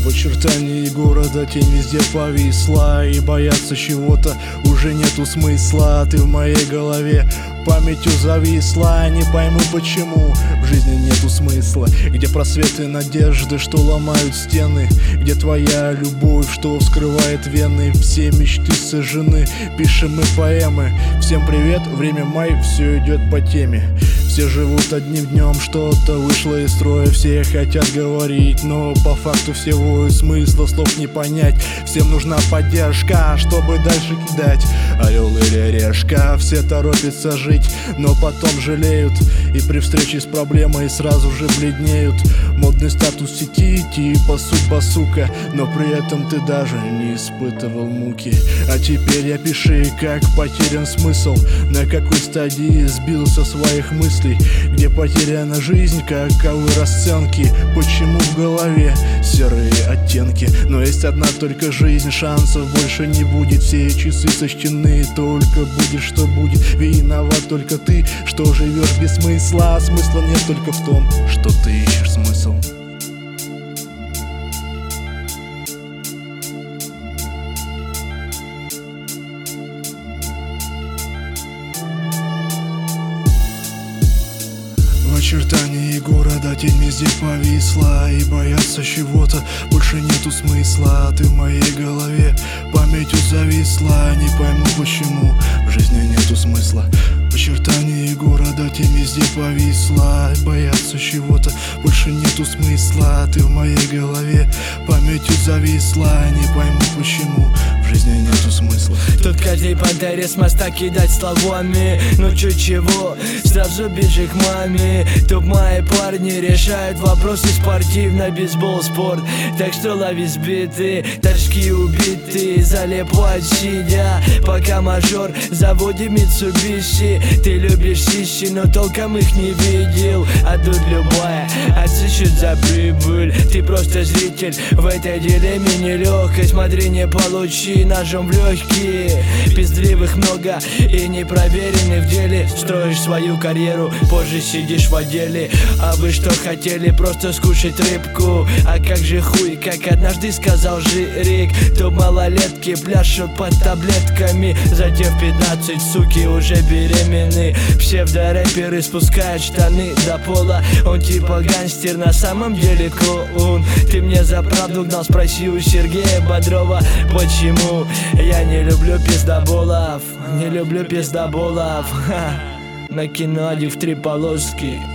В очертании города тень везде повисла, и бояться чего-то уже нету смысла. Ты в моей голове памятью зависла, не пойму почему в жизни нету смысла. Где просветы надежды, что ломают стены, где твоя любовь, что вскрывает вены. Все мечты сожжены, пишем мы поэмы. Всем привет, время май, все идет по теме. Все живут одним днем, что-то вышло из строя. Все хотят говорить, но по факту всего и смысла слов не понять. Всем нужна поддержка, чтобы дальше кидать. Орел или решка, все торопятся жить, но потом жалеют, и при встрече с проблемой сразу же бледнеют. Модный статус в сети, типа судьба сука, но при этом ты даже не испытывал муки. А теперь я пиши, как потерян смысл, на какой стадии сбился своих мыслей, где потеряна жизнь, каковы расценки, почему в голове серые оттенки. Но есть одна только жизнь, шансов больше не будет, все часы сочтены, только будет что будет. Виноват только ты, что живешь без смысла, а смысла нет только в том, что ты ищешь смысл. В очертании города тень везде повисла, и бояться чего-то больше нету смысла. Ты в моей голове памятью зависла, не пойму почему в жизни нету смысла. В очертании города тень везде повисла, и бояться чего-то больше нету смысла. Ты в моей голове памятью зависла, не пойму почему в жизни нету смысла. Тут каждый пантере с моста кидать словами, ну чуть чего, сразу бежи к маме. Тут мои парни решают вопросы спортивно, бейсбол, спорт. Так что лови сбиты, тачки убиты, залипать сидя, пока мажор заводит Митсубиши. Ты любишь сиси, но толком их не видел, а тут любая отсыщет за прибыль. Ты просто зритель в этой дилемме нелегкой, смотри, не получи ножом в легкие. Пиздливых много и непроверенных в деле, строишь свою карьеру, позже сидишь в отделе. А вы что хотели, просто скушать рыбку? А как же хуй, как однажды сказал Жирик, то малолетки пляшут под таблетками, затем в 15 суки уже беременны. Псевдорэперы спускают штаны до пола, он типа гангстер, на самом деле клоун. Ты мне за правду гнал, спроси у Сергея Бодрова, почему я не люблю пиздоболов, не люблю пиздоболов. На киноде в 3 полоски.